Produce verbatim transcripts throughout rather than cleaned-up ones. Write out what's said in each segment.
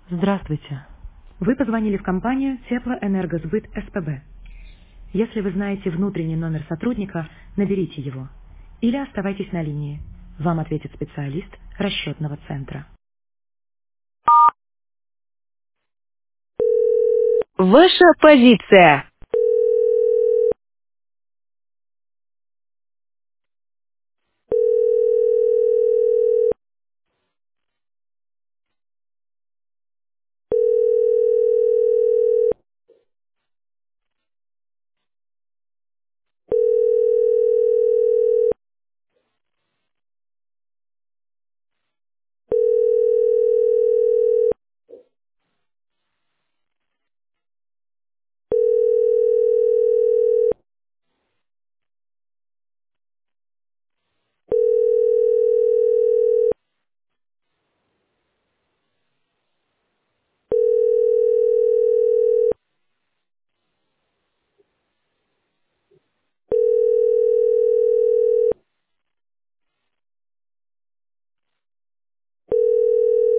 Здравствуйте. Вы позвонили в компанию Теплоэнергосбыт СПБ. Если вы знаете внутренний номер сотрудника, наберите его. Или оставайтесь на линии. Вам ответит специалист расчетного центра. Ваша позиция.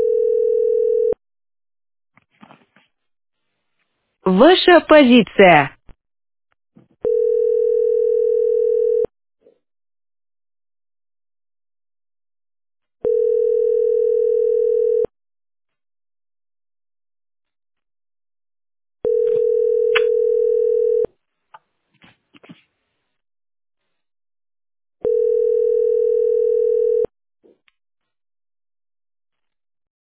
Ваша позиция.